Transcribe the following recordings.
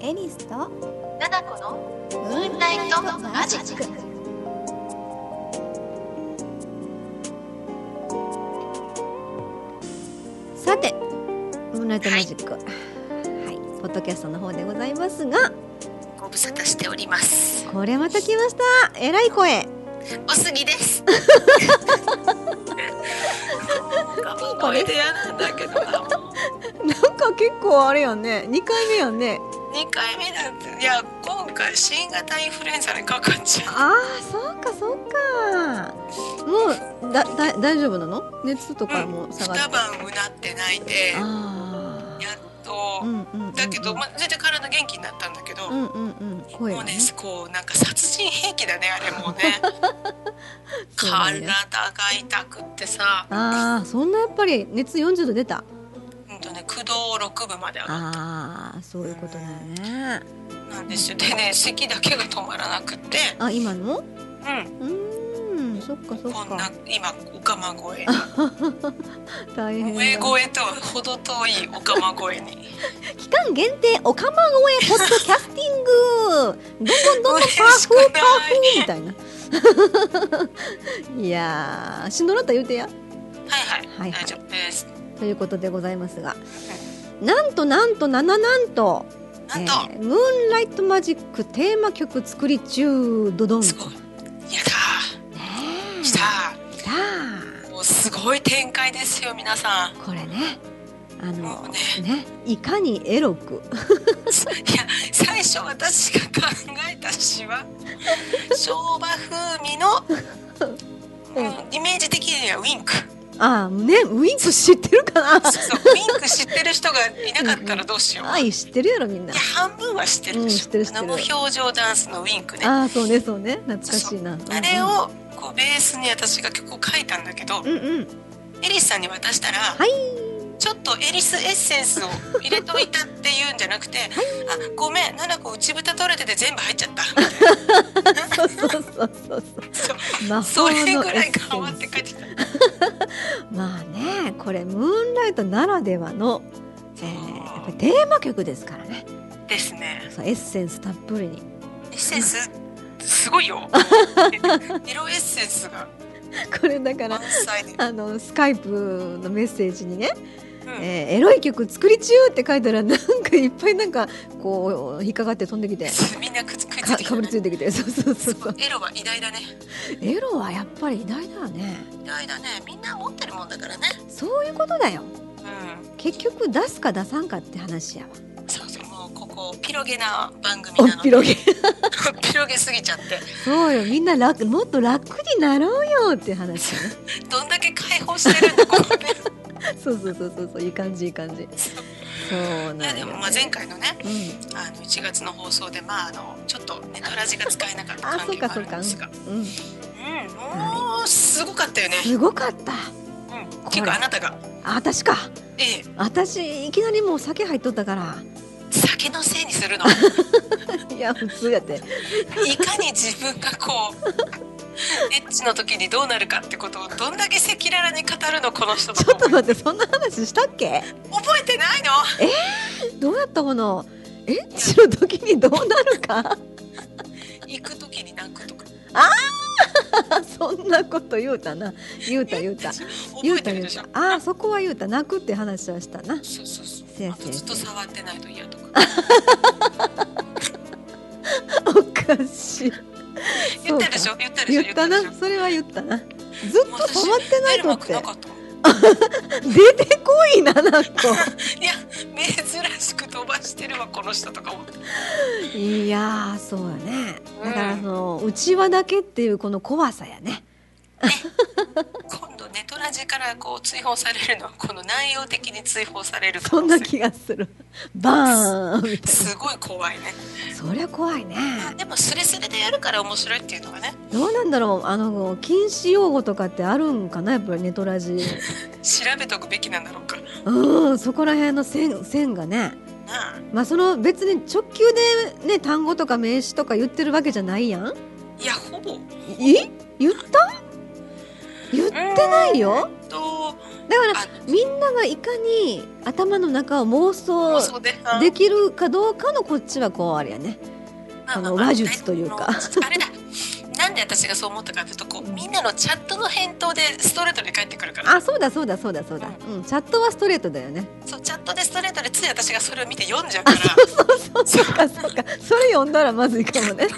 エリスとナナコのムーンライトマジック。 さてムーンライトマジック、はい、ポッドキャストの方でございますが、 ご無沙汰しております。 これまた来ました。えらい声。 おすぎです。声で嫌なんだけどな。 なんか結構あれやんね。2回目やんね。 2回目なんて、いや今回新型インフルエンザにかかっちゃう。 ああ、そうかそうか。もう大丈夫なの？熱とかも下がって、 2晩うなって泣いて、 あやっと、だけど、全然体元気になったんだけど、 声がね、 もうね、こうなんか殺人兵器だね、あれもうね。体が痛くってさ。 ああ、そんなやっぱり熱40度出た。 9度6分まで上がった。 ああ、そういうことだよね。 なんですよ。でね、咳だけが止まらなくって。 あ、今の？そっかそっか。 こんな今おかま声。 大変だ。 声声とは程遠いおかま声に。 期間限定おかま声ポッドキャスティング。どんどんパフみたいな。いやー、しんどなった言うてや。 はい、大丈夫です。 ということでございますが、なんとムーンライトマジックテーマ曲作り中。ドドン。 すごい。やだー。来たもうすごい展開ですよ皆さん。 これね、いかにエロく。 いや、最初私が考えた詩は昭和風味の、イメージ的にはウィンク。 ああね、ウィンク知ってるかな。 そう、ウィンク知ってる人がいなかったらどうしよう。 知ってるやろみんな。 いや、半分は知ってるでしょ。無表情ダンスのウィンクね。 ああ、そうねそうね、懐かしいな。 あれをこうベースに私が曲を書いたんだけど、エリスさんに渡したら、ちょっとエリスエッセンスを入れといたっていうんじゃなくて、あ、ごめん、7個内蓋取れてて全部入っちゃったみたいな。それぐらい変わって帰ってきた。 まあね、これムーンライトならではの、やっぱりテーマ曲ですからね。 ですね。 そう、エッセンスたっぷりに。 エッセンスすごいよ。色エッセンスが。 これだからスカイプのメッセージにね、エロい曲作り中って書いたら、なんかいっぱいなんかこう引っかかって飛んできて、 みんなかぶりついてきて、そうエロは偉大だね。 エロはやっぱり偉大だね。 偉大だね。みんな持ってるもんだからね。 そういうことだよ。結局出すか出さんかって話やわ。 そうそう、もうここピロゲな番組なので。ピロゲすぎちゃって。 そうよ、みんなもっと楽になろうよって話ね。 どんだけ解放してるんだここで。 そういい感じ。そうなんだよね。 でも前回のね、1月の放送でちょっとネトラジが使えなかった関係があるんですが、もうすごかったよね。 すごかった。 っていうかあなたが。 私か。私いきなりもう酒入っとったから。 酒のせいにするの。 いや普通やって。 いかに自分がこうエッチの時にどうなるかってことをどんだけ赤裸々に語るのこの人。 ちょっと待って、そんな話したっけ？ 覚えてないの？ どうやったもの？エッチの時にどうなるか？ 行く時に泣くとか。 そんなこと言うたな。言うた。あ、そこは言うた。泣くって話はしたな。 そう。あとずっと触ってないと嫌とか。 おかしい。 言ったでしょ。 言ったな。それは言ったな。ずっと触ってないとって。出てこいな、なんか。いや、珍しく飛ばしてるわこの人とか思って。 いやー、そうやね。だから内輪だけっていうこの怖さやね。 今度ネトラジからこう追放されるのはこの内容的に追放される可能性。 そんな気がする。バーンみたいな。 すごい怖いね。 そりゃ怖いね。 でもスレスレでやるから面白いっていうのがね。 どうなんだろう、禁止用語とかってあるんかな、やっぱりネトラジ。 調べとくべきなんだろうか。 そこら辺の線がね。その別に直球でね、単語とか名詞とか言ってるわけじゃないやん。 いや、ほぼ。 言った？言ってないよ。 だからみんながいかに頭の中を妄想できるかどうかのこっちはこうあれやね、話術というかあれだ、なんで私がそう思ったかというと、こうみんなのチャットの返答でストレートで返ってくるから。 あ、そうだ、うん、チャットはストレートだよね。 そう、チャットでストレートでつい私がそれを見て読んじゃうから。 そうかそれ読んだらまずいかもね。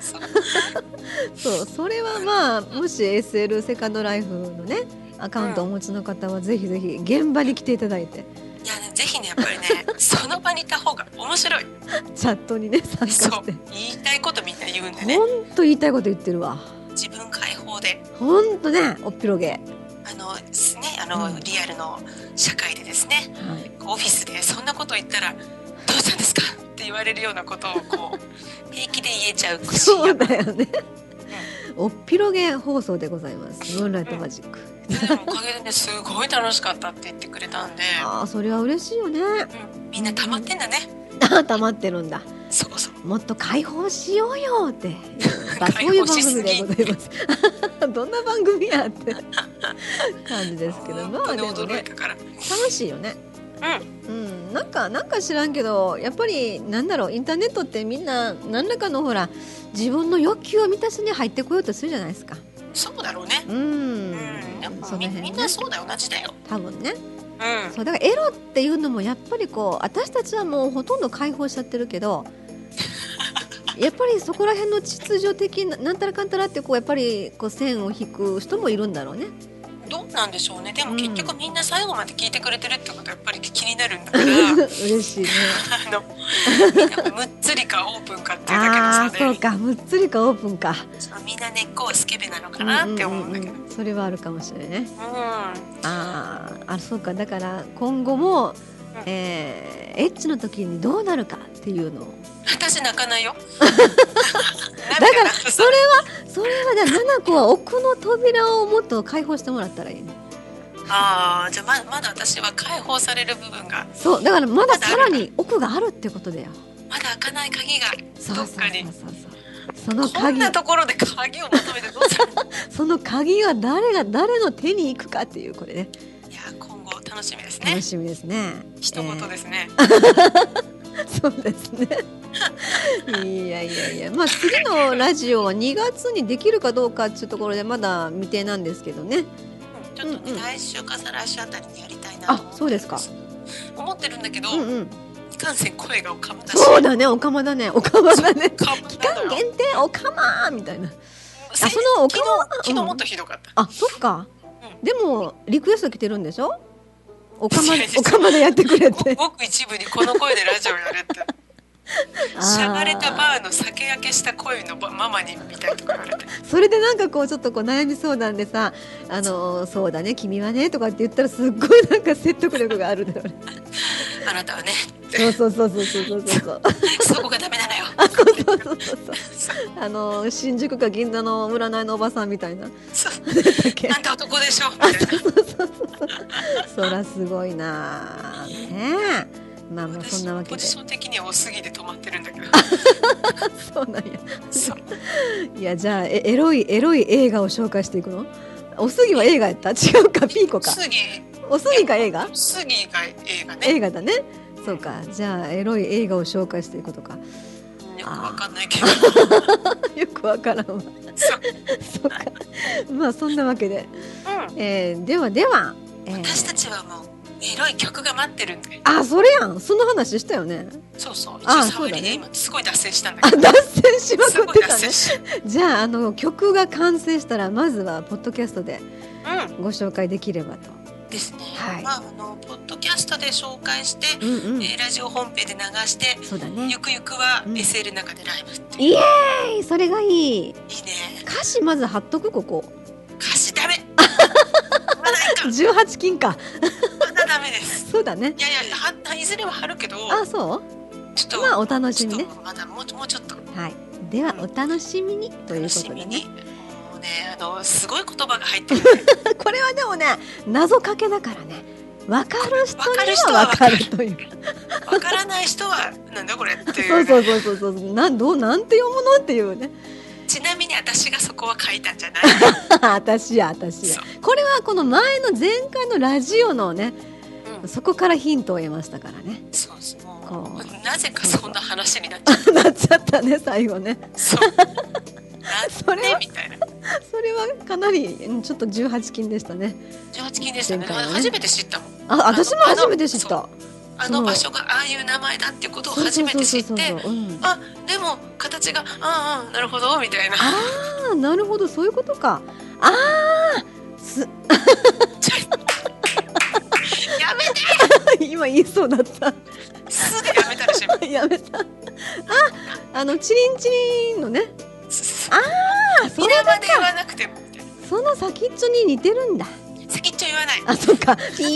そうそれはまあ、もし SL セカンドライフのねアカウントをお持ちの方はぜひぜひ現場に来ていただいて、 いやね、ぜひね、やっぱりねその場にいた方が面白い。 チャットにね参加して、 言いたいことみんな言うんでね。 ほんと言いたいこと言ってるわ。 自分解放でほんとね、おっぴろげリアルの社会でですね、オフィスでそんなこと言ったらどうしたんですかって言われるようなことをこう平気で言えちゃうくし。 そうだよね、おっぴろげ放送でございます。ムーンライトマジック、 でもおかげでね、すごい楽しかったって言ってくれたんで、 ああ、それは嬉しいよね。 みんな溜まってんだね。 溜まってるんだ。 そうもっと解放しようよってそういう番組でございますどんな番組やって感じですけど、まあでもね、楽しいよね。なんか知らんけど、やっぱりなんだろう、インターネットってみんな何らかのほら自分の欲求を満たしに入ってこようとするじゃないですか。 そうだろうね。みんなそうだよ、同じだよ多分ね。そうだからエロっていうのもやっぱりこう私たちはもうほとんど解放しちゃってるけどやっぱりそこら辺の秩序的ななんたらかんたらってこうやっぱりこう線を引く人もいるんだろうね。 どうなんでしょうね。でも結局みんな最後まで聞いてくれてるってことはやっぱり気になるんだから嬉しいねみんなむっつりかオープンかっていうだけの差で、 そうか、むっつりかオープンか、 みんな根っこはスケベなのかなって思うんだけど、 それはあるかもしれないね。そうか、だから今後も、エッチの時にどうなるかっていうのを私泣かないよだからそれはじゃあ7個は奥の扉をもっと開放してもらったらいいね。 じゃあまだ私は解放される部分が、 そうだからまださらに奥があるってことだよ。 まだ開かない鍵がどっかに。 その鍵、 こんなところで鍵を求めてどうするその鍵は誰の手に行くかっていう、これね。 いや、今後楽しみですね。 楽しみですね。 一言ですね。 そうですねいや、まあ次のラジオは2月にできるかどうかっていうところでまだ未定なんですけどね。 ちょっとね、来週か再来週あたりにやりたいなと思ってるんです。 そうですか。 思ってるんだけど、いかんせん声がおかまだし。 そうだね、おかまだね。期間限定おかまみたいな。そのおかま昨日もっとひどかった。 そっか。でもリクエスト来てるんでしょ。おかまでやってくれって。 ごく一部にこの声でラジオやれって。しゃがれたバーの酒焼けした声のママにみたいとか言われて、 それでなんかこうちょっとこう悩み相談でさ、そうだね君はねとかって言ったらすっごいなんか説得力があるだろうねあなたはね、 そうそこがダメなのよ。 そう新宿か銀座の占いのおばさんみたいな、 あんた男でしょみたいな。 そらすごいなね。まあそんなわけでポジション的にはおすぎで止まってるんだけどそうなんや。いや、じゃあエロい映画を紹介していくの。おすぎは映画やった？違うか、ピーコか。おすぎが映画？ おすぎが映画ね。 映画だね。そうか、じゃあエロい映画を紹介していくことか。 よくわかんないけどよくわからんわそうか、まあそんなわけで、では私たちはもうエロい曲が待ってるんで。 それやん、その話したよね。 そう一応触りで今すごい脱線したんだけど。 脱線しまくってたね。じゃあ曲が完成したらまずはポッドキャストでご紹介できればと。 ですね。ポッドキャストで紹介して、ラジオ本編で流して、ゆくゆくは SL の中でライブっていう。 イエーイ、それがいい。いいね。歌詞まず貼っとく、ここ。 歌詞ダメ。まだいかん。 18禁か。 まだダメです。 そうだね。 いやいずれは貼るけど。 そう。 ちょっとまあお楽しみね。 まだもうちょっと。 はい。ではお楽しみにということでね。 すごい言葉が入ってる。 これはでもね、謎かけだからね。分かる人には分かるという。 分からない人はなんだこれっていう。 そう。なんて読むのっていうね。 ちなみに私がそこは書いたんじゃない私やこれはこの前の前回のラジオのね、そこからヒントを得ましたからね。 そうなぜかそんな話になっちゃったなっちゃったね最後ね。 そうそれはみたいな。 それはかなりちょっと18禁でしたね。 18禁でしたね。初めて知ったもん。 私も初めて知った。 あの場所がああいう名前だっていうことを初めて知って、あ、でも形がなるほどみたいな。 なるほど、そういうことか。やめて今言いそうだった。 すぐやめたらしい。 やめた。チリンチリンのね。それだけ言わなくても。 その先っちょに似てるんだ。 先っちょ言わない。 そっか。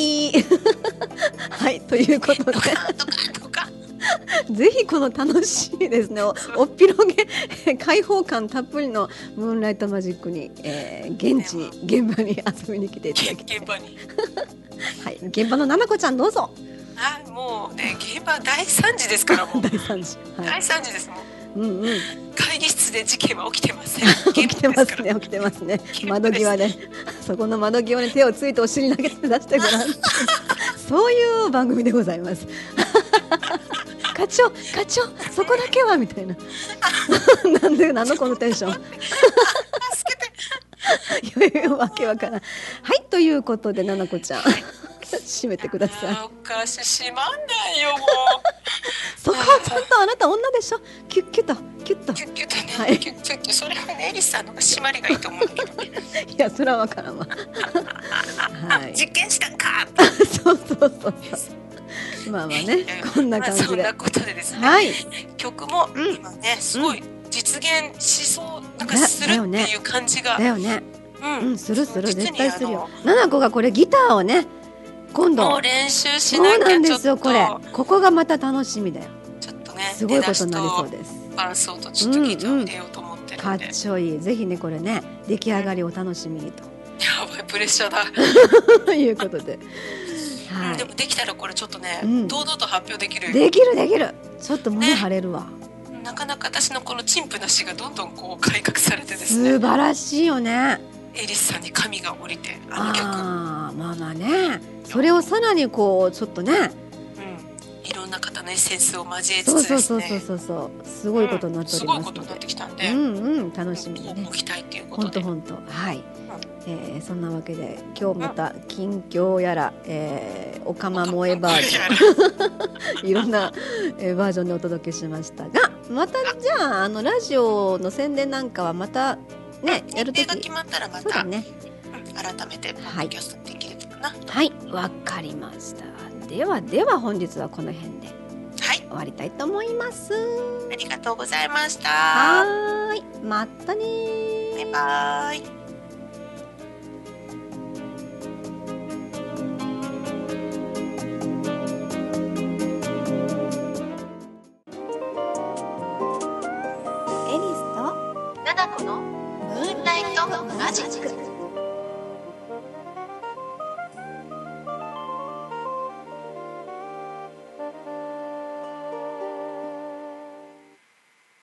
はい、ということで。ぜひこの楽しいですね、おっぴろげ開放感たっぷりのムーンライトマジックに、現場に遊びに来ていただきたい。はい、現場のななこちゃんどうぞ。 もうね、現場大惨事ですからもう大惨事、 大惨事ですもん。会議室で事件は起きてません。 起きてますね。窓際で、そこの窓際に手をついてお尻投げて出してごらん。そういう番組でございます。課長そこだけはみたいな。なんのこのテンション。助けて。わけわからん。はい、ということでななこちゃん締めてください。 おかし閉まんないよもう。 そこはちゃんとあなた女でしょ。キュッキュッとね。 はい。それはね、エリスさんの方が締まりがいいと思うんだけどね。 いや、それはわからんわ。 実験したんか。 そう。まあね、こんな感じで。 そんなことでですね。曲も今ね、すごい実現しそうなんかするっていう感じが。 だよね。する絶対するよ。ななこがこれギターをね、今度練習しなきゃ。 そうなんですよ、これ。ここがまた楽しみだよ。 ちょっとね、 すごいことになりそうです。 伴奏とちょっとギターを入れようと思ってるんで。 かっちょいい。ぜひね、これね、出来上がりを楽しみにと。 やばい、プレッシャーだ。 ということで。 でもできたらこれちょっとね、堂々と発表できる。 できる。ちょっと胸張れるわ。 なかなか私のこの陳腐な詩がどんどんこう改革されてですね。 素晴らしいよね。 エリスさんに神が降りてあの曲。 まあね。それをさらにこうちょっとね。 いろんな方のエッセンスを交えつつですね。 そう。すごいことになっておりますので。 すごいことになってきたんで。 楽しみにね。 ご期待ということで。 本当はい。そんなわけで今日また近況やら、おかま萌えバージョンいろんな、バージョンでお届けしましたが、またじゃあラジオの宣伝なんかはまたねやるとき日程が決まったらまたね、改めてポッドキャストできるかな。 はい、わかりました。では本日はこの辺で終わりたいと思います。 ありがとうございました。 はい、またね。 バイバイ。 エリスとナナコのムーンライトマジック。